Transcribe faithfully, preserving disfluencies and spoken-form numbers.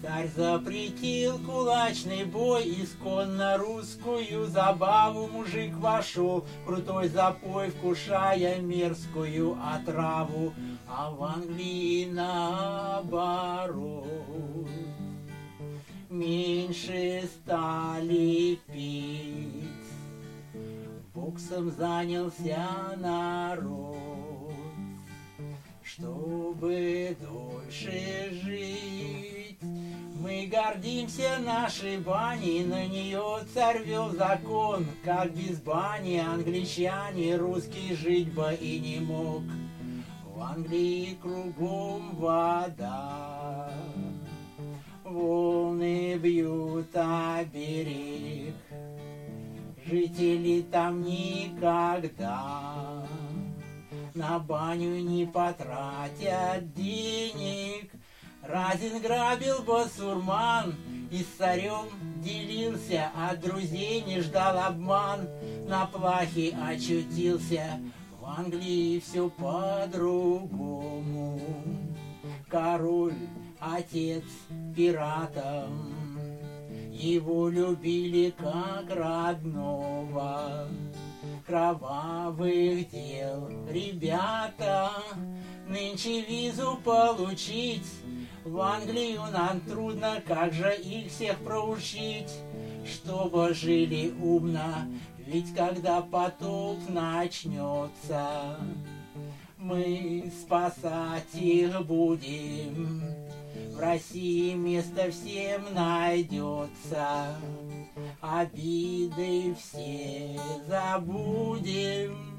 Царь запретил кулачный бой, исконно русскую забаву мужик вошел, крутой запой вкушая мерзкую отраву, а в Англии наоборот. Меньше стали пить, боксом занялся народ, чтобы дольше жить. Мы гордимся нашей баней, на нее царь вел закон, как без бани англичане русский жить бы и не мог. В Англии кругом вода, волны бьют о берег, жители там никогда на баню не потратят денег. Разин грабил басурман и с царем делился, от друзей не ждал обман, на плахе очутился. В Англии все по-другому. Король, отец пиратам, его любили как родного. Кровавых дел ребята, нынче визу получить в Англию нам трудно, как же их всех проучить, чтобы жили умно, ведь когда потоп начнется, мы спасать их будем. В России место всем найдется, обиды все забудем.